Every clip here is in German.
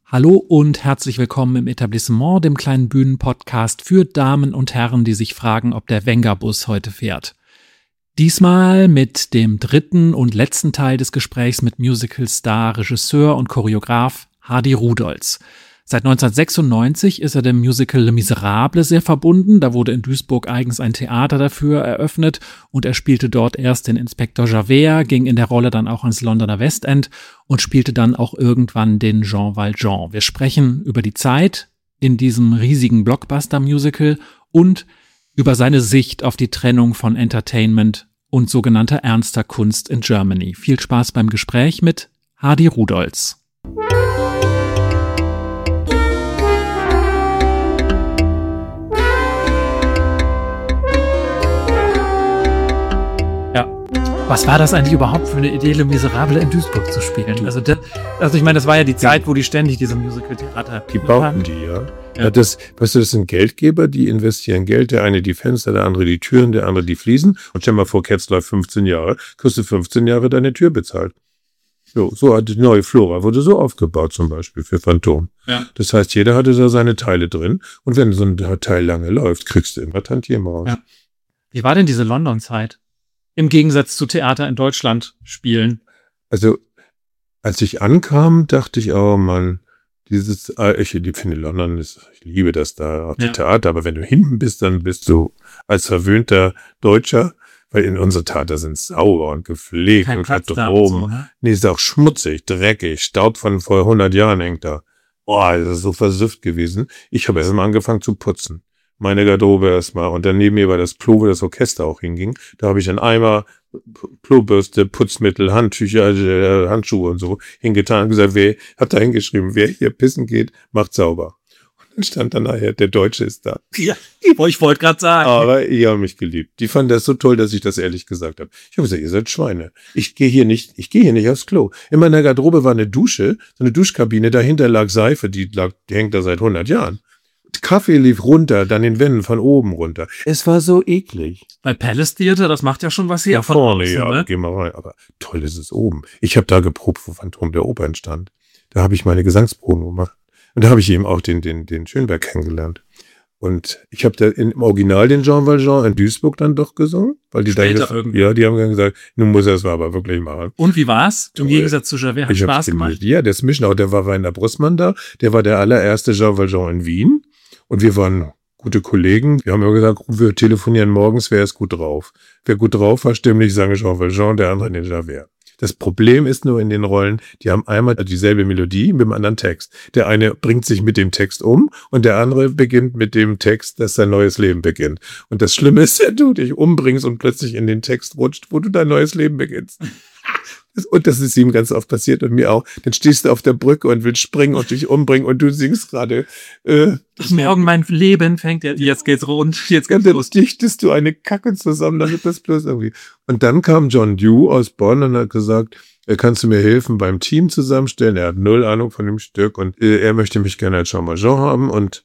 Hallo und herzlich willkommen im Etablissement, dem kleinen Bühnenpodcast für Damen und Herren, die sich fragen, ob der Wenger-Bus heute fährt. Diesmal mit dem dritten und letzten Teil des Gesprächs mit Musical-Star, Regisseur und Choreograf Hardy Rudolz. Seit 1996 ist er dem Musical Les Miserables sehr verbunden. Da wurde in Duisburg eigens ein Theater dafür eröffnet und er spielte dort erst den Inspektor Javert, ging in der Rolle dann auch ins Londoner West End und spielte dann auch irgendwann den Jean Valjean. Wir sprechen über die Zeit in diesem riesigen Blockbuster-Musical und über seine Sicht auf die Trennung von Entertainment und sogenannter ernster Kunst in Germany. Viel Spaß beim Gespräch mit Hardy Rudolz. Was war das eigentlich überhaupt für eine Idee, Les Miserables in Duisburg zu spielen? Also ich meine, das war ja die Zeit, wo die ständig diese Musical-Theater... Die bauten die, ja. Das sind Geldgeber, die investieren Geld. Der eine die Fenster, der andere die Türen, der andere die Fliesen. Und stell mal vor, Cats läuft 15 Jahre, kriegst du 15 Jahre deine Tür bezahlt. So hat die neue Flora, wurde so aufgebaut zum Beispiel für Phantom. Ja. Das heißt, jeder hatte da seine Teile drin. Und wenn so ein Teil lange läuft, kriegst du immer Tantiemen raus. Ja. Wie war denn diese London-Zeit? Im Gegensatz zu Theater in Deutschland spielen. Also, als ich ankam, dachte ich, oh Mann, ich finde London ich liebe das da, auch die Theater, aber wenn du hinten bist, dann bist du als verwöhnter Deutscher, weil in unsere Theater sind sauber und gepflegt. Kein und Platz hat da oben. So, ne? Nee, ist auch schmutzig, dreckig, Staub von vor 100 Jahren hängt da. Boah, das ist so versüfft gewesen. Ich habe erst mal angefangen zu putzen. Meine Garderobe erstmal. Und dann neben mir war das Klo, wo das Orchester auch hinging. Da habe ich einen Eimer, Klobürste, Putzmittel, Handtücher, Handschuhe und so hingetan und gesagt, hab da hingeschrieben, wer hier pissen geht, macht sauber. Und dann stand dann nachher, der Deutsche ist da. Ja, ich wollte gerade sagen. Aber die haben mich geliebt. Die fanden das so toll, dass ich das ehrlich gesagt habe. Ich habe gesagt, ihr seid Schweine. Ich gehe hier nicht aufs Klo. In meiner Garderobe war eine Dusche, so eine Duschkabine, dahinter lag Seife, die hängt da seit 100 Jahren. Kaffee lief runter, dann den Wänden von oben runter. Es war so eklig. Bei Palace Theater, das macht ja schon was her. Ja, vorne, außen, ja, ne? Geh mal rein. Aber toll ist es oben. Ich habe da geprobt, wo Phantom der Oper entstand. Da habe ich meine Gesangsproben gemacht. Und da habe ich eben auch den Schönberg kennengelernt. Und ich habe da im Original den Jean Valjean in Duisburg dann doch gesungen. Weil die die haben dann gesagt, nun muss er es aber wirklich machen. Und wie war's? Im Gegensatz zu Javert, hat Spaß gemacht? Ja, der Smischnau, der war Rainer Brüssmann da. Der war der allererste Jean Valjean in Wien. Und wir waren gute Kollegen. Wir haben ja gesagt, wir telefonieren morgens, wer ist gut drauf. Wer gut drauf war, stimmlich, sagen Jean Valjean, der andere den Javert. Das Problem ist nur in den Rollen, die haben einmal dieselbe Melodie mit einem anderen Text. Der eine bringt sich mit dem Text um und der andere beginnt mit dem Text, dass sein neues Leben beginnt. Und das Schlimme ist, wenn du dich umbringst und plötzlich in den Text rutscht, wo du dein neues Leben beginnst. Und das ist ihm ganz oft passiert und mir auch. Dann stehst du auf der Brücke und willst springen und dich umbringen und du singst gerade. Morgen mein Leben fängt, jetzt geht's rund, jetzt geht's los. Dann dichtest du eine Kacke zusammen, damit das bloß irgendwie. Und dann kam John Dew aus Bonn und hat gesagt, kannst du mir helfen beim Team zusammenstellen? Er hat 0 Ahnung von dem Stück und er möchte mich gerne als Jean Valjean haben und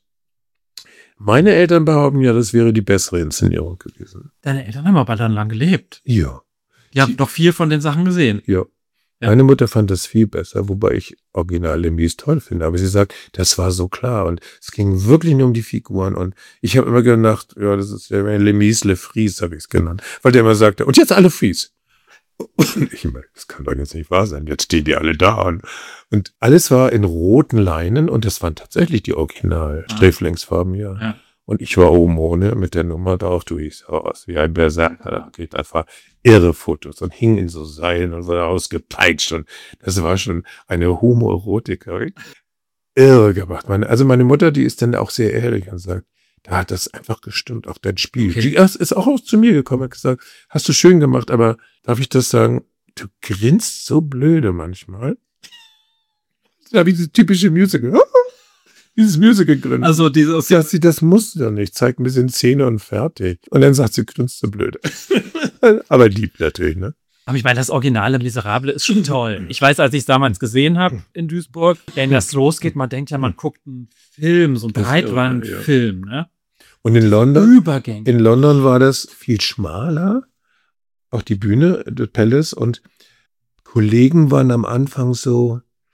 meine Eltern behaupten ja, das wäre die bessere Inszenierung gewesen. Deine Eltern haben aber dann lang gelebt. Ja. Ihr habt doch viel von den Sachen gesehen. Ja. Meine Mutter fand das viel besser, wobei ich Original Les Mis toll finde. Aber sie sagt, das war so klar und es ging wirklich nur um die Figuren. Und ich habe immer gedacht, ja, das ist ja Les Mis, Le Fries, habe ich es genannt. Weil der immer sagte, und jetzt alle Fries. Und ich meine, das kann doch jetzt nicht wahr sein. Jetzt stehen die alle da. Und alles war in roten Leinen und das waren tatsächlich die Original-Sträflingsfarben, ja. Und ich war oben ohne mit der Nummer drauf. Du hieß aus wie ein Berserker. Da geht einfach irre Fotos und hing in so Seilen und wurde ausgepeitscht. Und das war schon eine Homoerotik. Irre gemacht. Meine Mutter, die ist dann auch sehr ehrlich und sagt, da hat das einfach gestimmt, auch dein Spiel. Okay. Die ist auch zu mir gekommen und hat gesagt, hast du schön gemacht, aber darf ich das sagen? Du grinst so blöde manchmal. Da habe ich dieses typische Musical. Dieses Musical drin. Also das muss doch nicht. Zeigt ein bisschen Zähne und fertig. Und dann sagt sie, grinst so blöde. Aber lieb natürlich, ne? Aber ich meine, das originale Miserable ist schon toll. Ich weiß, als ich es damals gesehen habe in Duisburg, wenn das losgeht, man denkt ja, man guckt einen Film, so einen Breitbandfilm, ne? Und in London war das viel schmaler. Auch die Bühne, das Palace. Und Kollegen waren am Anfang so,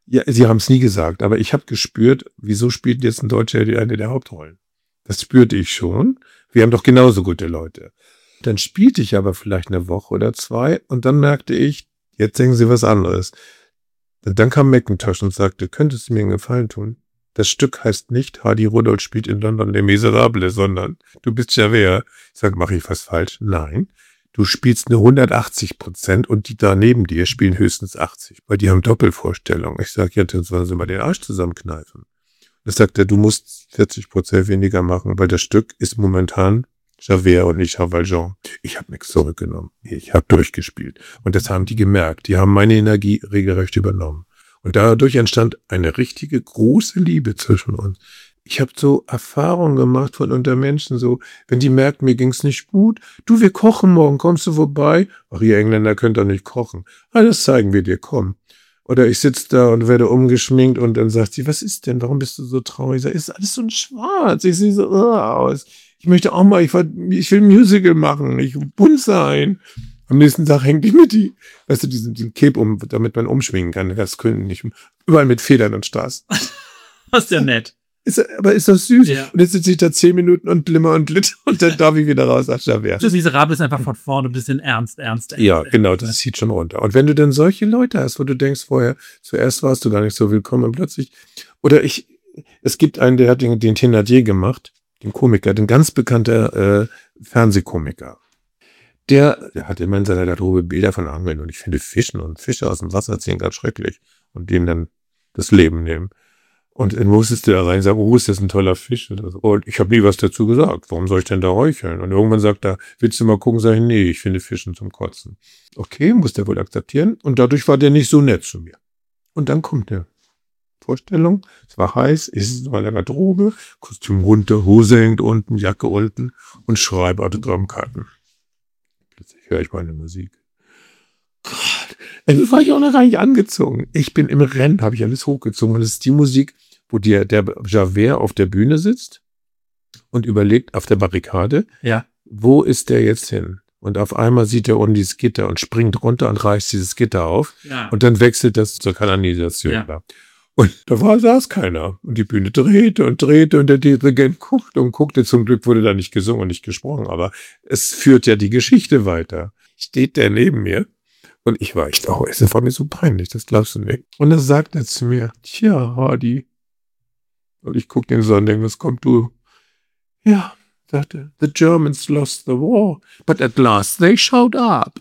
Ja, sie haben es nie gesagt, aber ich habe gespürt, wieso spielt jetzt ein Deutscher eine der Hauptrollen? Das spürte ich schon. Wir haben doch genauso gute Leute. Dann spielte ich aber vielleicht eine Woche oder 2 und dann merkte ich, jetzt denken sie was anderes. Dann kam Mackintosh und sagte, könntest du mir einen Gefallen tun? Das Stück heißt nicht, Hardy Rudolph spielt in London Les Miserables, sondern du bist Javert. Ich sage, mache ich was falsch? Nein. Du spielst eine 180% und die da neben dir spielen höchstens 80, weil die haben Doppelvorstellungen. Ich sage, ja, dann sollen sie mal den Arsch zusammenkneifen. Das sagt er, du musst 40% weniger machen, weil das Stück ist momentan Javert und nicht Jean Valjean. Ich habe nichts zurückgenommen. Ich habe durchgespielt. Und das haben die gemerkt. Die haben meine Energie regelrecht übernommen. Und dadurch entstand eine richtige große Liebe zwischen uns. Ich habe so Erfahrungen gemacht von unter Menschen, so, wenn die merken, mir ging's nicht gut, du, wir kochen morgen, kommst du vorbei? Ach, ihr Engländer könnt doch nicht kochen. Ah, das zeigen wir dir, komm. Oder ich sitze da und werde umgeschminkt und dann sagt sie, was ist denn, warum bist du so traurig? Ich sage, ist alles so ein Schwarz, ich sehe so aus. Ich möchte auch mal, ich will ein Musical machen, ich will bunt sein. Am nächsten Tag hängt die mit weißt du, diesen Cape um, damit man umschwingen kann. Das können nicht, überall mit Federn und Stars. Das ist ja nett. Aber ist das süß? Ja. Und jetzt sitze ich da 10 Minuten und glimmer und glitter und dann darf ich wieder raus. Ach, Javert. Das Miserable ist einfach von vorne ein bisschen ernst. Ja, genau, das zieht schon runter. Und wenn du dann solche Leute hast, wo du denkst vorher, zuerst warst du gar nicht so willkommen und plötzlich, es gibt einen, der hat den Thénardier gemacht, den Komiker, den ganz bekannter Fernsehkomiker. Der hat immer in seiner Garderobe Bilder von Angeln und ich finde Fischen und Fische aus dem Wasser ziehen ganz schrecklich und denen dann das Leben nehmen. Und dann musstest du da rein sagen, ist das ein toller Fisch? Und ich habe nie was dazu gesagt. Warum soll ich denn da räucheln? Und irgendwann sagt er, willst du mal gucken? Sag ich, nee, ich finde Fischen zum Kotzen. Okay, muss der wohl akzeptieren. Und dadurch war der nicht so nett zu mir. Und dann kommt der Vorstellung, es war heiß, ich sitze in der Garderobe, Kostüm runter, Hose hängt unten, Jacke unten und schreibe Autogrammkarten. Plötzlich höre ich meine Musik. Gott, dann war ich auch noch gar nicht angezogen. Ich bin im Rennen, habe ich alles hochgezogen. Und das ist die Musik, wo der Javert auf der Bühne sitzt und überlegt auf der Barrikade, ja, wo ist der jetzt hin? Und auf einmal sieht er unten dieses Gitter und springt runter und reißt dieses Gitter auf. Ja. Und dann wechselt das zur Kanalisation. Ja. Und da saß keiner. Und die Bühne drehte und der Dirigent guckte. Zum Glück wurde da nicht gesungen und nicht gesprochen. Aber es führt ja die Geschichte weiter. Steht der neben mir. Und ich war echt, es war mir so peinlich, das glaubst du nicht. Und dann sagt er zu mir, tja, Hardy. Und ich guck den so an und denke, was kommt du? Ja, sagte, the Germans lost the war, but at last they showed up.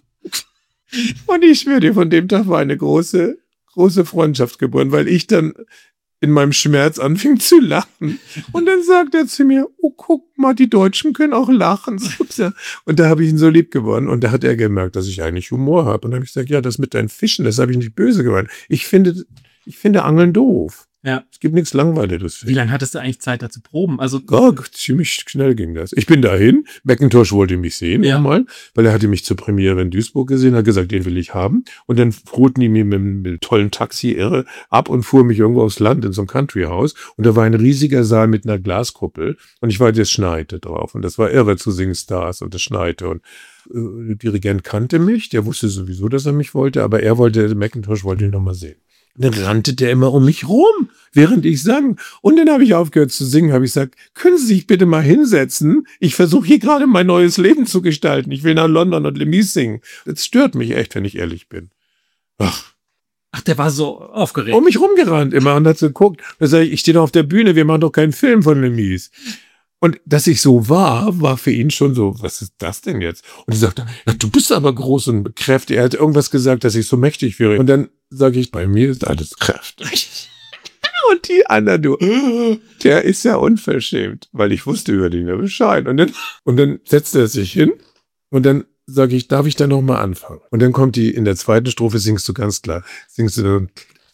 Und ich schwöre dir, von dem Tag war eine große Freundschaft geboren, weil ich dann in meinem Schmerz anfing zu lachen. Und dann sagt er zu mir, oh, guck mal, die Deutschen können auch lachen. Und da habe ich ihn so lieb gewonnen. Und da hat er gemerkt, dass ich eigentlich Humor habe. Und dann habe ich gesagt, ja, das mit deinen Fischen, das habe ich nicht böse gemeint. Ich finde Angeln doof. Ja. Es gibt nichts Langweiliges. Wie lange hattest du eigentlich Zeit, da zu proben? Also Ziemlich schnell ging das. Ich bin dahin. Mackintosh wollte mich sehen nochmal, weil er hatte mich zur Premiere in Duisburg gesehen, hat gesagt, den will ich haben. Und dann fuhrten die mir mit einem tollen Taxi ab und fuhr mich irgendwo aufs Land in so ein Country-Haus. Und da war ein riesiger Saal mit einer Glaskuppel. Und ich weiß, es schneite drauf. Und das war irre zu singen Stars und es schneite. Und der Dirigent kannte mich. Der wusste sowieso, dass er mich wollte. Aber Mackintosh wollte ihn nochmal sehen. Dann rannte der immer um mich rum, während ich sang. Und dann habe ich aufgehört zu singen, habe ich gesagt, können Sie sich bitte mal hinsetzen? Ich versuche hier gerade mein neues Leben zu gestalten. Ich will nach London und Les Mis singen. Das stört mich echt, wenn ich ehrlich bin. Ach, der war so aufgeregt. Um mich rumgerannt immer und hat so geguckt. Da sage ich stehe doch auf der Bühne, wir machen doch keinen Film von Les Mis. Und dass ich so war für ihn schon so, was ist das denn jetzt? Und er sagte, ja, du bist aber groß und kräftig. Er hat irgendwas gesagt, dass ich so mächtig wäre. Und dann sage ich, bei mir ist alles kräftig. Und die anderen, der ist ja unverschämt, weil ich wusste über den ja Bescheid. Und dann setzte er sich hin und dann sage ich, darf ich da nochmal anfangen? Und dann kommt in der zweiten Strophe singst du ganz klar, singst du dann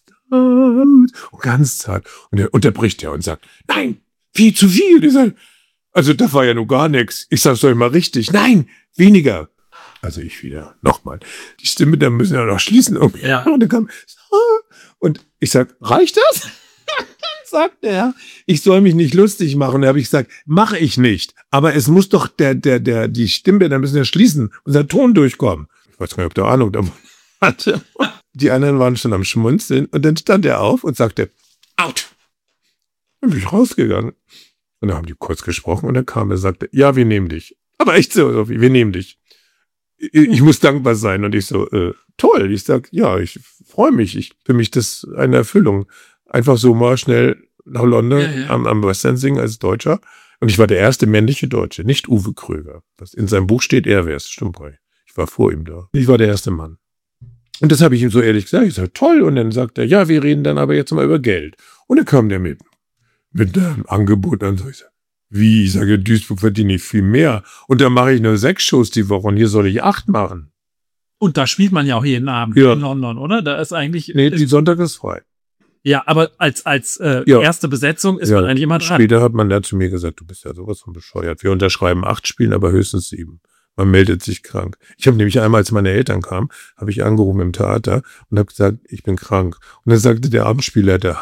und ganz zart. Und dann unterbricht er und sagt, nein, viel zu viel. Ich sag, also das war ja nur gar nichts. Ich sag's euch mal richtig. Nein, weniger. Also ich wieder, nochmal. Die Stimme, da müssen wir noch schließen. Ja. Und dann kam, und ich sag, reicht das? Dann sagt er, ich soll mich nicht lustig machen. Da habe ich gesagt, mache ich nicht. Aber es muss doch die Stimme, da müssen wir schließen, unser Ton durchkommen. Ich weiß gar nicht, ob der Ahnung davon hatte. Die anderen waren schon am Schmunzeln und dann stand er auf und sagte, out. Dann bin ich rausgegangen. Und dann haben die kurz gesprochen und dann kam er und sagte, ja, wir nehmen dich. Aber echt so, Sophie, wir nehmen dich. Ich muss dankbar sein. Und ich so, toll. Ich sag, ja, ich freue mich. Für mich das eine Erfüllung. Einfach so mal schnell nach London am West End singen als Deutscher. Und ich war der erste männliche Deutsche, nicht Uwe Kröger. Was in seinem Buch steht, er wär's. Stimmt, ich war vor ihm da. Ich war der erste Mann. Und das habe ich ihm so ehrlich gesagt. Ich sage, toll. Und dann sagt er, ja, wir reden dann aber jetzt mal über Geld. Und dann kam der mit einem Angebot an. Ich sage, wie? Ich sage, Duisburg verdiene ich viel mehr. Und dann mache ich nur 6 Shows die Woche und hier soll ich 8 machen. Und da spielt man ja auch jeden Abend in London, oder? Da ist eigentlich... Nee, die Sonntag ist frei. Ja, aber als erste Besetzung ist man eigentlich immer dran. Später hat man dann zu mir gesagt, du bist ja sowas von bescheuert. Wir unterschreiben 8 Spielen, aber höchstens 7. Man meldet sich krank. Ich habe nämlich einmal, als meine Eltern kamen, habe ich angerufen im Theater und habe gesagt, ich bin krank. Und dann sagte der Abendspielleiter,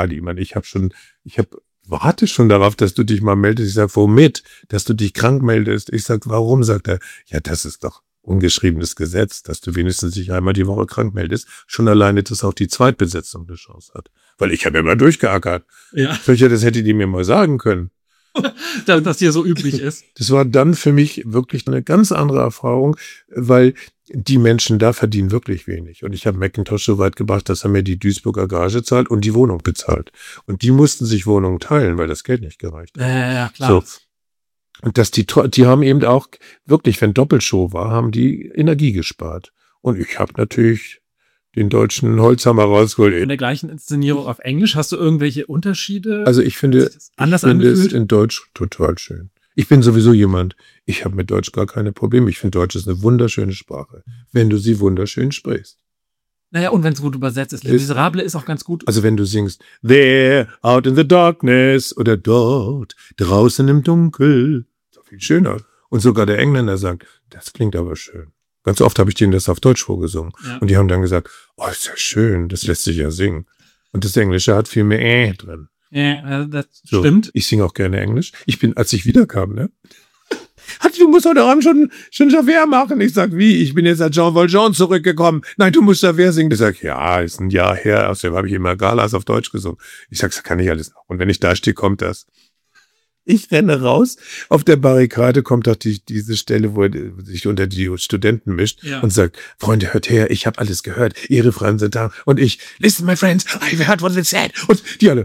warte schon darauf, dass du dich mal meldest. Ich sage, womit? Dass du dich krank meldest. Ich sage, warum? Sagt er, ja, das ist doch ungeschriebenes Gesetz, dass du wenigstens dich einmal die Woche krank meldest. Schon alleine, dass auch die Zweitbesetzung eine Chance hat. Weil ich habe ja immer durchgeackert. Ja. Das hätte die mir mal sagen können. Dass das hier so üblich ist. Das war dann für mich wirklich eine ganz andere Erfahrung, weil die Menschen da verdienen wirklich wenig. Und ich habe Macintosh so weit gebracht, dass er mir die Duisburger Gage zahlt und die Wohnung bezahlt. Und die mussten sich Wohnungen teilen, weil das Geld nicht gereicht hat. Ja, klar. So. Und die haben eben auch wirklich, wenn Doppelshow war, haben die Energie gespart. Und ich habe natürlich den deutschen Holzhammer rausgeholt. In der gleichen Inszenierung auf Englisch, hast du irgendwelche Unterschiede? Also ich finde es in Deutsch total schön. Ich bin sowieso jemand, ich habe mit Deutsch gar keine Probleme. Ich finde Deutsch ist eine wunderschöne Sprache, wenn du sie wunderschön sprichst. Naja, und wenn es gut übersetzt ist. Les Miserable ist auch ganz gut. Also wenn du singst, there, out in the darkness oder dort, draußen im Dunkel, ist doch viel schöner. Und sogar der Engländer sagt, das klingt aber schön. Ganz oft habe ich denen das auf Deutsch vorgesungen. Ja. Und die haben dann gesagt, oh, ist ja schön, das lässt sich ja singen. Und das Englische hat viel mehr drin. Ja, das stimmt. Ich singe auch gerne Englisch. Als ich wiederkam, ne? Du musst heute Abend schon Javert machen. Ich sag, wie? Ich bin jetzt als Jean Valjean zurückgekommen. Nein, du musst Javert singen. Ich sag, ja, ist ein Jahr her. Außerdem habe ich immer Galas auf Deutsch gesungen. Ich sag, das kann ich alles noch. Und wenn ich da stehe, kommt das. Ich renne raus. Auf der Barrikade kommt doch diese Stelle, wo er sich unter die Studenten mischt und sagt, Freunde, hört her, ich habe alles gehört. Ihre Fragen sind da. Und ich, listen, my friends, I've heard what they said. Und die alle,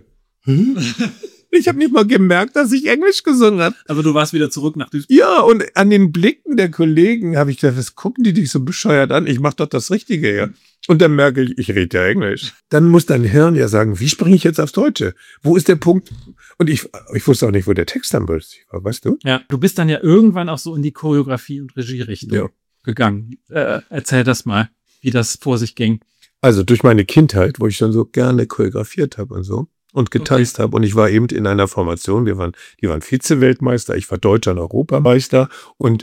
ich habe nicht mal gemerkt, dass ich Englisch gesungen habe. Aber du warst wieder zurück nach Duisburg. Ja, und an den Blicken der Kollegen habe ich gedacht, was gucken die dich so bescheuert an? Ich mache doch das Richtige hier. Und dann merke ich rede ja Englisch. Dann muss dein Hirn ja sagen, wie springe ich jetzt aufs Deutsche? Wo ist der Punkt? Und ich wusste auch nicht, wo der Text dann plötzlich war, weißt du? Ja, du bist dann ja irgendwann auch so in die Choreografie- und Regierichtung gegangen. Erzähl das mal, wie das vor sich ging. Also durch meine Kindheit, wo ich schon so gerne choreografiert habe und so und getanzt habe. Und ich war eben in einer Formation, die waren Vize-Weltmeister, ich war Deutscher und Europameister. Und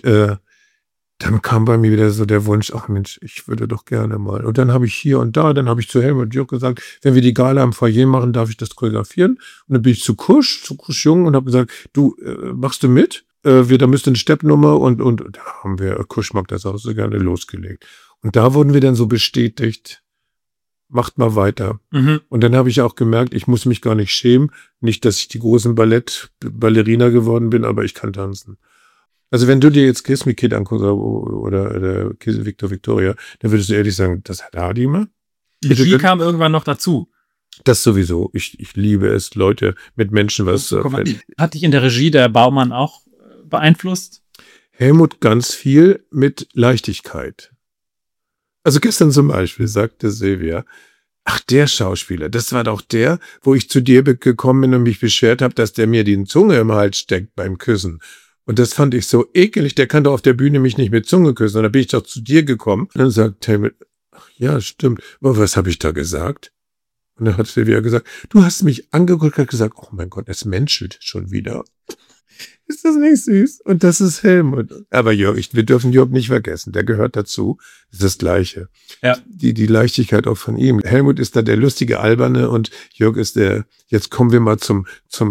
dann kam bei mir wieder so der Wunsch, ach Mensch, ich würde doch gerne mal. Und dann habe ich hier und da, dann habe ich zu Helmut Jürg gesagt, wenn wir die Gala im Foyer machen, darf ich das choreografieren. Und dann bin ich zu Kusch Jung und habe gesagt, du, machst du mit? Da müsste eine Steppnummer und da haben wir, Kusch mag das auch so gerne, losgelegt. Und da wurden wir dann so bestätigt, macht mal weiter. Mhm. Und dann habe ich auch gemerkt, ich muss mich gar nicht schämen. Nicht, dass ich die großen Ballerina geworden bin, aber ich kann tanzen. Also wenn du dir jetzt Kiss Me Kid anguckst oder Victor Victoria, dann würdest du ehrlich sagen, das hat Hardy immer. Die kam irgendwann noch dazu. Das sowieso. Ich liebe es, Leute mit Menschen was zu erzählen. Hat dich in der Regie der Baumann auch beeinflusst? Helmut ganz viel mit Leichtigkeit. Also gestern zum Beispiel sagte Silvia, ach, der Schauspieler, das war doch der, wo ich zu dir gekommen bin und mich beschwert habe, dass der mir die Zunge im Hals steckt beim Küssen. Und das fand ich so ekelig, der kann doch auf der Bühne mich nicht mit Zunge küssen. Und dann bin ich doch zu dir gekommen. Und dann sagt Helmut, ach ja, stimmt. Aber was habe ich da gesagt? Und dann hat Silvia gesagt, du hast mich angeguckt und gesagt, oh mein Gott, es menschelt schon wieder. Ist das nicht süß? Und das ist Helmut. Aber Jörg, wir dürfen Jörg nicht vergessen, der gehört dazu. Das ist das Gleiche. Ja. Die Leichtigkeit auch von ihm. Helmut ist da der lustige Alberne und Jörg ist jetzt kommen wir mal zum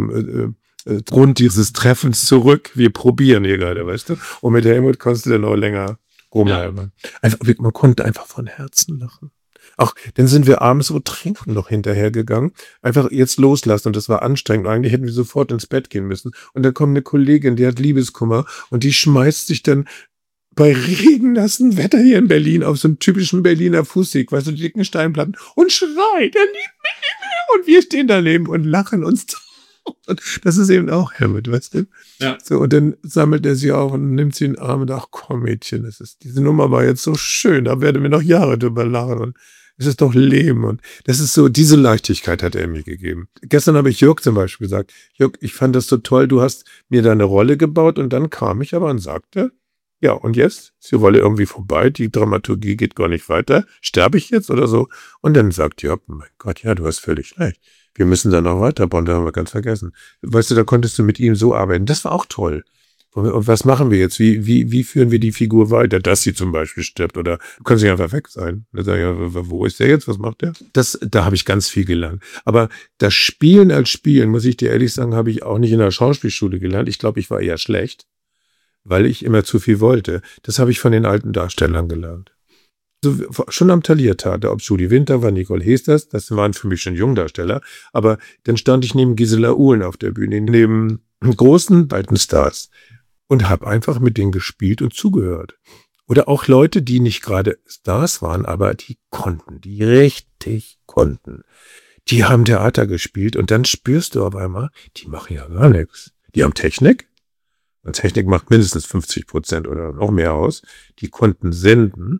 Grund dieses Treffens zurück. Wir probieren hier gerade, weißt du? Und mit Helmut konntest du dann auch länger rumhalten. Ja. Man konnte einfach von Herzen lachen. Ach, dann sind wir abends so trinken noch hinterhergegangen. Einfach jetzt loslassen und das war anstrengend. Eigentlich hätten wir sofort ins Bett gehen müssen. Und dann kommt eine Kollegin, die hat Liebeskummer und die schmeißt sich dann bei regennassem Wetter hier in Berlin auf so einen typischen Berliner Fußweg, weißt du, die dicken Steinplatten und schreit, er liebt mich. Und wir stehen daneben und lachen uns. Und das ist eben auch Helmut, weißt du? Ja. So, und dann sammelt er sie auf und nimmt sie in den Arm und sagt, ach komm Mädchen, diese Nummer war jetzt so schön, da werden wir noch Jahre drüber lachen und es ist doch Leben und das ist so, diese Leichtigkeit hat er mir gegeben. Gestern habe ich Jörg zum Beispiel gesagt, Jörg, ich fand das so toll, du hast mir da eine Rolle gebaut und dann kam ich aber und sagte, ja, und jetzt ist die Rolle irgendwie vorbei, die Dramaturgie geht gar nicht weiter, sterbe ich jetzt oder so? Und dann sagt Jörg, mein Gott, ja, du hast völlig recht. Wir müssen da noch weiterbauen, da haben wir ganz vergessen. Weißt du, da konntest du mit ihm so arbeiten. Das war auch toll. Und was machen wir jetzt? Wie führen wir die Figur weiter, dass sie zum Beispiel stirbt? Oder du kannst nicht einfach weg sein. Da sag ich, ja, wo ist der jetzt? Was macht der? Da habe ich ganz viel gelernt. Aber das Spielen als Spielen, muss ich dir ehrlich sagen, habe ich auch nicht in der Schauspielschule gelernt. Ich glaube, ich war eher schlecht, weil ich immer zu viel wollte. Das habe ich von den alten Darstellern gelernt. So, schon am Thalia-Theater, ob Judy Winter war, Nicole Hesters, das waren für mich schon Jungdarsteller, aber dann stand ich neben Gisela Uhlen auf der Bühne, neben großen beiden Stars und habe einfach mit denen gespielt und zugehört. Oder auch Leute, die nicht gerade Stars waren, aber die konnten, die richtig konnten. Die haben Theater gespielt und dann spürst du auf einmal, die machen ja gar nichts. Die haben Technik. Und Technik macht mindestens 50% oder noch mehr aus. Die konnten senden,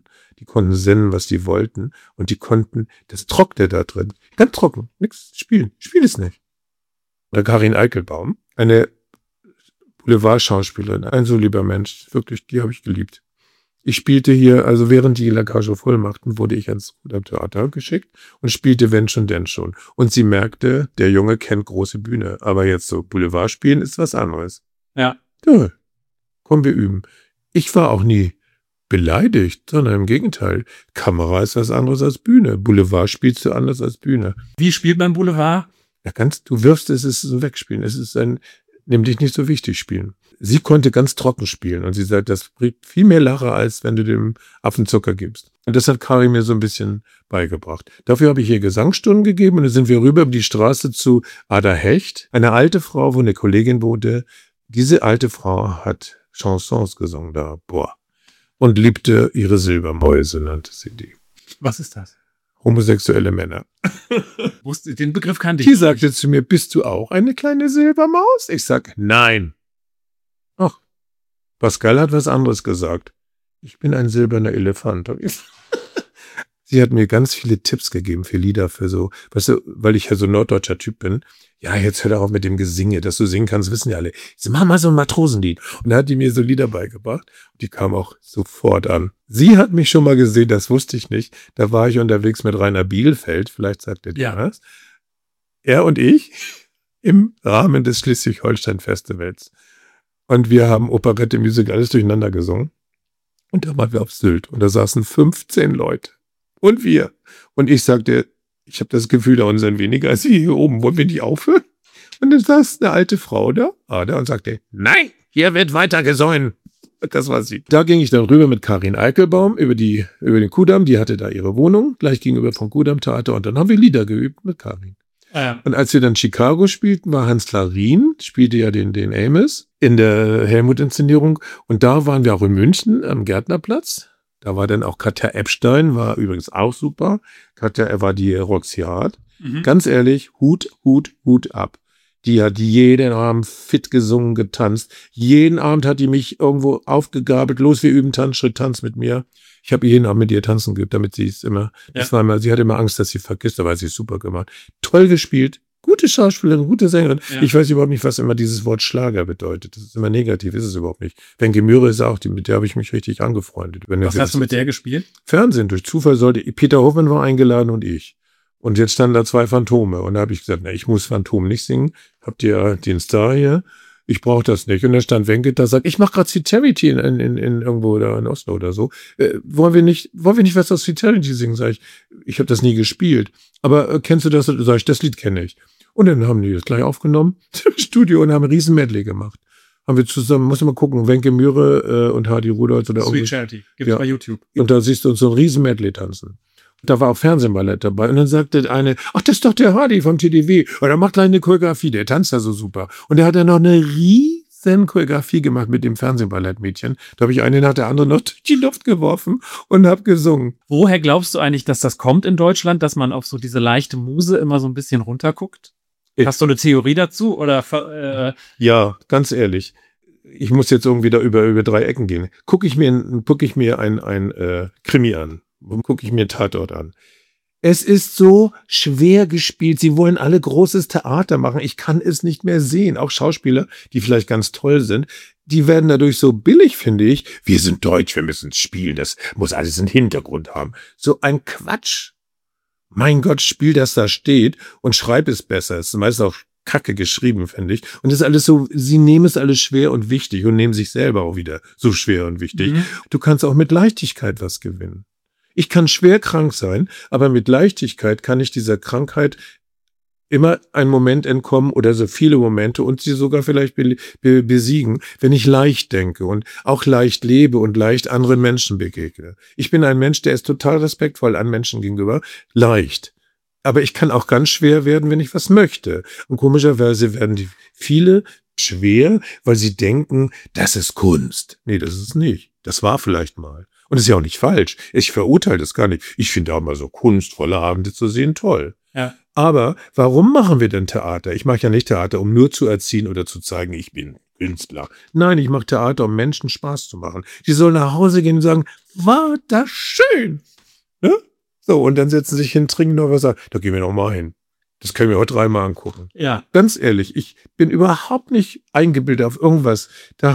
was die wollten und die konnten, das trockte da drin, ganz trocken, nichts spielen, spiel es nicht. Oder Karin Eickelbaum, eine Boulevardschauspielerin, ein so lieber Mensch, wirklich, die habe ich geliebt. Ich spielte hier, also während die La Cage aux Folles machten, wurde ich ans Theater geschickt und spielte Wenn schon, denn schon. Und sie merkte, der Junge kennt große Bühne, aber jetzt so Boulevard spielen ist was anderes. Ja. Ja, komm, wir üben. Ich war auch nie beleidigt, sondern im Gegenteil. Kamera ist was anderes als Bühne. Boulevard spielst du anders als Bühne. Wie spielt man Boulevard? Ja, du wirfst, es ist ein Wegspielen. Es ist nimm dich nicht so wichtig spielen. Sie konnte ganz trocken spielen und sie sagt, das bringt viel mehr Lacher, als wenn du dem Affen Zucker gibst. Und das hat Kari mir so ein bisschen beigebracht. Dafür habe ich ihr Gesangsstunden gegeben und dann sind wir rüber über die Straße zu Ada Hecht, eine alte Frau, wo eine Kollegin wohnte. Diese alte Frau hat Chansons gesungen da, und liebte ihre Silbermäuse, nannte sie die. Was ist das? Homosexuelle Männer. Den Begriff kannte ich. Die sagte zu mir, bist du auch eine kleine Silbermaus? Ich sag, nein. Ach, Pascal hat was anderes gesagt. Ich bin ein silberner Elefant. Sie hat mir ganz viele Tipps gegeben für Lieder, für so, weißt du, weil ich ja so norddeutscher Typ bin. Ja, jetzt hör doch auf mit dem Gesinge, dass du singen kannst, wissen ja alle. Ich so, mach mal so ein Matrosenlied. Und da hat die mir so Lieder beigebracht. Und die kam auch sofort an. Sie hat mich schon mal gesehen, das wusste ich nicht. Da war ich unterwegs mit Rainer Bielfeldt, vielleicht sagt er dir was. Er und ich im Rahmen des Schleswig-Holstein-Festivals. Und wir haben Operette, Musical, alles durcheinander gesungen. Und da waren wir auf Sylt. Und da saßen 15 Leute. Und wir. Und ich sagte, ich habe das Gefühl, da unten sind weniger als hier oben. Wollen wir nicht aufhören? Und dann saß eine alte Frau da, und sagte, nein, hier wird weiter gesungen. Das war sie. Da ging ich dann rüber mit Karin Eickelbaum über den Kudamm. Die hatte da ihre Wohnung, gleich gegenüber vom Kudamm-Theater. Und dann haben wir Lieder geübt mit Karin. Und als wir dann Chicago spielten, war Hans Larin, spielte ja den Amos in der Helmut-Inszenierung. Und da waren wir auch in München am Gärtnerplatz. Da war dann auch Katja Epstein, war übrigens auch super. Katja, war die Roxy Hart. Ganz ehrlich, Hut ab. Die hat jeden Abend fit gesungen, getanzt. Jeden Abend hat die mich irgendwo aufgegabelt. Los, wir üben Tanzschritt, tanz mit mir. Ich habe jeden Abend mit ihr tanzen geübt, damit sie es immer, sie hatte immer Angst, dass sie vergisst, aber sie es super gemacht. Toll gespielt. Gute Schauspielerin, gute Sängerin. Ja. Ich weiß überhaupt nicht, was immer dieses Wort Schlager bedeutet. Das ist immer negativ, ist es überhaupt nicht. Wenke Mühre ist auch, mit der habe ich mich richtig angefreundet. Was hast du mit der gespielt? Fernsehen, durch Zufall Peter Hoffmann war eingeladen und ich. Und jetzt standen da 2 Phantome. Und da habe ich gesagt, ich muss Phantom nicht singen. Habt ihr den Star hier? Ich brauche das nicht. Und dann stand Wenke da, sagt, ich mache gerade Ceterity in irgendwo da in Oslo oder so. Wollen wir nicht was aus Ceterity singen? Sag ich habe das nie gespielt. Aber kennst du das? Sag ich, das Lied kenne ich. Und dann haben die das gleich aufgenommen im Studio und haben ein riesen Medley gemacht. Haben wir zusammen, muss ich mal gucken, Wenke Mühre und Hardy Rudolph oder Sweet Charity, gibt's bei YouTube. Und da siehst du uns so ein riesen Medley tanzen. Da war auch Fernsehballett dabei. Und dann sagte eine, ach, das ist doch der Hardy vom TDW. Und er macht gleich eine Choreografie, der tanzt da so super. Und er hat dann noch eine riesen Choreografie gemacht mit dem Fernsehballettmädchen. Da habe ich eine nach der anderen noch durch die Luft geworfen und habe gesungen. Woher glaubst du eigentlich, dass das kommt in Deutschland, dass man auf so diese leichte Muse immer so ein bisschen runterguckt? Hast du eine Theorie dazu? Oder Ja, ganz ehrlich. Ich muss jetzt irgendwie da über 3 Ecken gehen. Gucke ich mir ein Krimi an. Gucke ich mir Tatort an. Es ist so schwer gespielt. Sie wollen alle großes Theater machen. Ich kann es nicht mehr sehen. Auch Schauspieler, die vielleicht ganz toll sind, die werden dadurch so billig, finde ich. Wir sind deutsch, wir müssen spielen. Das muss alles einen Hintergrund haben. So ein Quatsch. Mein Gott, spiel, das da steht und schreib es besser. Es ist meistens auch Kacke geschrieben, finde ich. Und das ist alles so, sie nehmen es alles schwer und wichtig und nehmen sich selber auch wieder so schwer und wichtig. Du kannst auch mit Leichtigkeit was gewinnen. Ich kann schwer krank sein, aber mit Leichtigkeit kann ich dieser Krankheit immer einen Moment entkommen oder so viele Momente und sie sogar vielleicht besiegen, wenn ich leicht denke und auch leicht lebe und leicht anderen Menschen begegne. Ich bin ein Mensch, der ist total respektvoll an Menschen gegenüber, leicht. Aber ich kann auch ganz schwer werden, wenn ich was möchte. Und komischerweise werden die viele schwer, weil sie denken, das ist Kunst. Nee, das ist es nicht. Das war vielleicht mal. Und das ist ja auch nicht falsch. Ich verurteile das gar nicht. Ich finde auch mal so kunstvolle Abende zu sehen toll. Ja. Aber warum machen wir denn Theater? Ich mache ja nicht Theater, um nur zu erziehen oder zu zeigen, ich bin Künstler. Nein, ich mache Theater, um Menschen Spaß zu machen. Die sollen nach Hause gehen und sagen, war das schön. Ja? So, und dann setzen sie sich hin, trinken noch was, sagen, da gehen wir noch mal hin. Das können wir heute 3-mal angucken. Ja. Ganz ehrlich, ich bin überhaupt nicht eingebildet auf irgendwas.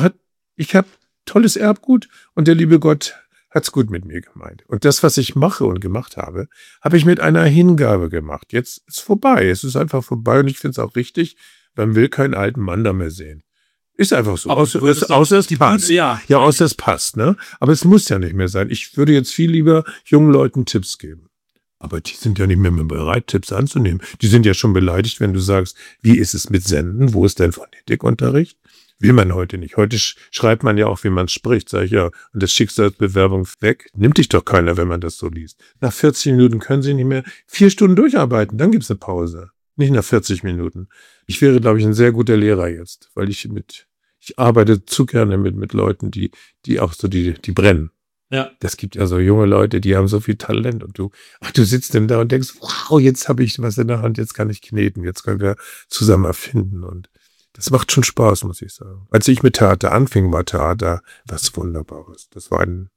Ich habe tolles Erbgut und der liebe Gott hat's gut mit mir gemeint. Und das, was ich mache und gemacht habe, habe ich mit einer Hingabe gemacht. Jetzt ist vorbei. Es ist einfach vorbei und ich finde es auch richtig. Man will keinen alten Mann da mehr sehen. Ist einfach so. Außer es passt. Ja, außer es passt, ne? Aber es muss ja nicht mehr sein. Ich würde jetzt viel lieber jungen Leuten Tipps geben. Aber die sind ja nicht mehr bereit, Tipps anzunehmen. Die sind ja schon beleidigt, wenn du sagst, wie ist es mit Senden? Wo ist dein Phonetikunterricht? Will man heute nicht. Heute schreibt man ja auch, wie man spricht. Sag ich, ja, und das Schicksalsbewerbung weg. Nimmt dich doch keiner, wenn man das so liest. Nach 40 Minuten können sie nicht mehr 4 Stunden durcharbeiten. Dann gibt's eine Pause. Nicht nach 40 Minuten. Ich wäre, glaube ich, ein sehr guter Lehrer jetzt, weil ich arbeite zu gerne mit Leuten, die auch so, die brennen. Ja. Das gibt ja so junge Leute, die haben so viel Talent und du sitzt denn da und denkst, wow, jetzt habe ich was in der Hand, jetzt kann ich kneten, jetzt können wir zusammen erfinden und das macht schon Spaß, muss ich sagen. Als ich mit Theater anfing, war Theater was Wunderbares. Das war eine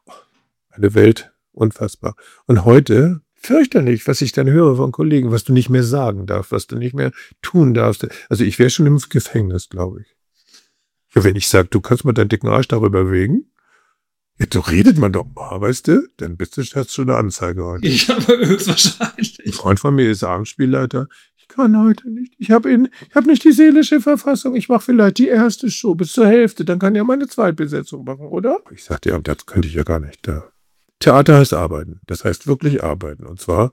Welt, unfassbar. Und heute, fürchterlich, was ich dann höre von Kollegen, was du nicht mehr sagen darfst, was du nicht mehr tun darfst. Also ich wäre schon im Gefängnis, glaube ich. Ja, wenn ich sage, du kannst mal deinen dicken Arsch darüber bewegen, ja, so redet man doch mal, weißt du? Dann hast du schon eine Anzeige heute. Ich habe höchstwahrscheinlich. Ein Freund von mir ist Abendspielleiter. Ich kann heute nicht. Ich hab nicht die seelische Verfassung. Ich mache vielleicht die erste Show bis zur Hälfte. Dann kann ja meine Zweitbesetzung machen, oder? Ich sagte, ja, das könnte ich ja gar nicht. Theater heißt arbeiten. Das heißt wirklich arbeiten. Und zwar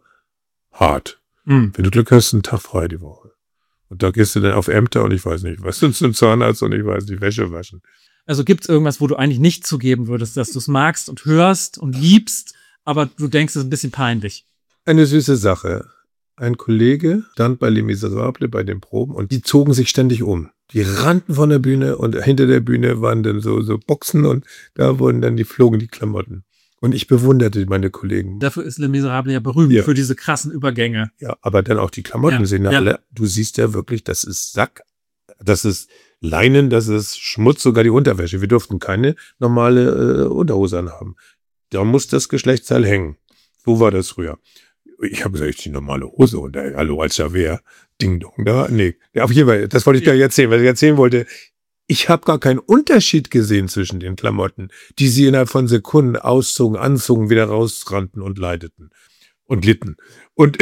hart. Wenn du Glück hast, einen Tag frei die Woche. Und da gehst du dann auf Ämter und ich weiß nicht, was sind zum Zahnarzt und ich weiß nicht, Wäsche waschen. Also gibt's irgendwas, wo du eigentlich nicht zugeben würdest, dass du es magst und hörst und liebst, aber du denkst, es ist ein bisschen peinlich? Eine süße Sache. Ein Kollege stand bei Les Miserables bei den Proben und die zogen sich ständig um. Die rannten von der Bühne und hinter der Bühne waren dann so Boxen und da flogen die Klamotten. Und ich bewunderte meine Kollegen. Dafür ist Les Miserables ja berühmt, für diese krassen Übergänge. Ja, aber dann auch die Klamotten sehen alle. Du siehst ja wirklich, das ist Sack, das ist Leinen, das ist Schmutz, sogar die Unterwäsche. Wir durften keine normale Unterhose anhaben. Da muss das Geschlechtsteil hängen. So war das früher. Ich habe gesagt, ich ziehe normale Hose und hallo, als ja wer. Ding dong, da, nee. Ja, auf jeden Fall, das wollte ich gar nicht erzählen, was ich erzählen wollte. Ich habe gar keinen Unterschied gesehen zwischen den Klamotten, die sie innerhalb von Sekunden auszogen, anzogen, wieder rausrannten und leiteten und litten. Und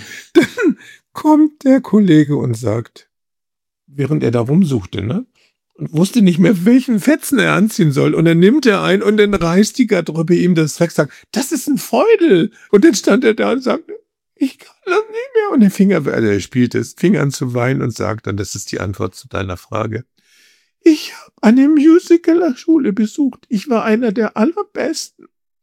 dann kommt der Kollege und sagt, während er da rumsuchte, ne? Und wusste nicht mehr, welchen Fetzen er anziehen soll. Und dann nimmt er einen und dann reißt die Garderobe ihm das weg, sagt, das ist ein Feudel. Und dann stand er da und sagte, ich kann das nicht mehr. Und er spielte es, fing an zu weinen und sagt dann, das ist die Antwort zu deiner Frage. Ich habe eine Musical-Schule besucht. Ich war einer der allerbesten.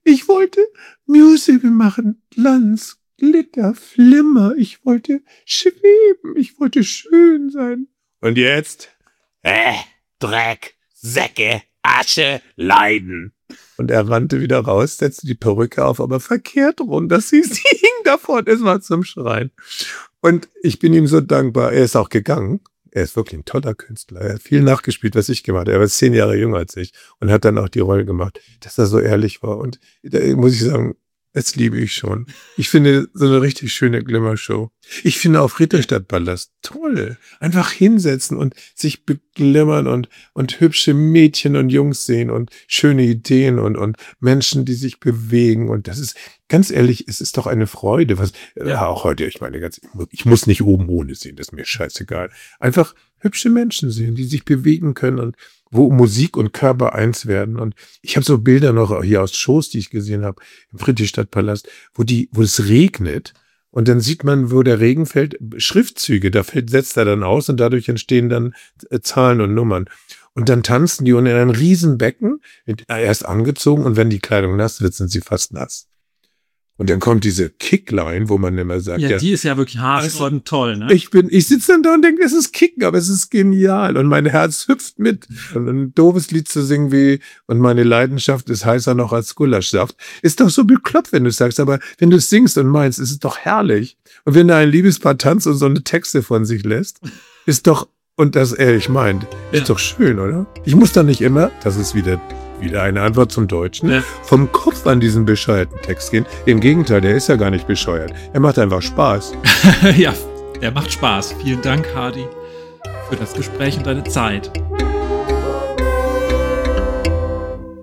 Ich wollte Musical machen, Glanz, Glitter, Flimmer. Ich wollte schweben, ich wollte schön sein. Und jetzt? Dreck, Säcke, Asche, Leiden. Und er rannte wieder raus, setzte die Perücke auf, aber verkehrt rum. Sie hing davon, es war zum Schreien. Und ich bin ihm so dankbar. Er ist auch gegangen. Er ist wirklich ein toller Künstler. Er hat viel nachgespielt, was ich gemacht habe. Er war 10 Jahre jünger als ich und hat dann auch die Rolle gemacht, dass er so ehrlich war. Und da muss ich sagen, das liebe ich schon. Ich finde so eine richtig schöne Glimmershow. Ich finde auch Friedrichstadtpalast toll. Einfach hinsetzen und sich beglimmern und hübsche Mädchen und Jungs sehen und schöne Ideen und Menschen, die sich bewegen. Und das ist, ganz ehrlich, es ist doch eine Freude. Auch heute, ich meine, ich muss nicht oben ohne sehen, das ist mir scheißegal. Einfach hübsche Menschen sehen, die sich bewegen können und wo Musik und Körper eins werden. Und ich habe so Bilder noch hier aus Shows, die ich gesehen habe, im Friedrichstadtpalast, wo es regnet und dann sieht man, wo der Regen fällt, Schriftzüge, setzt er dann aus und dadurch entstehen dann Zahlen und Nummern. Und dann tanzen die und in ein Riesenbecken, erst angezogen und wenn die Kleidung nass wird, sind sie fast nass. Und dann kommt diese Kickline, wo man immer sagt, ja, die ist ja wirklich hart und toll, ne? Ich sitze dann da und denke, es ist Kicken, aber es ist genial und mein Herz hüpft mit. Und ein doofes Lied zu singen wie und meine Leidenschaft ist heißer noch als Gulaschsaft, ist doch so bekloppt, wenn du es sagst, aber wenn du es singst und meinst, ist es doch herrlich. Und wenn da ein Liebespaar tanzt und so eine Texte von sich lässt, ist doch, und das ehrlich meint, ist doch schön, oder? Ich muss doch nicht immer, das ist wieder eine Antwort zum Deutschen, vom Kopf an diesen bescheuerten Text gehen. Im Gegenteil, der ist ja gar nicht bescheuert. Er macht einfach Spaß. Ja, der macht Spaß. Vielen Dank, Hardy, für das Gespräch und deine Zeit.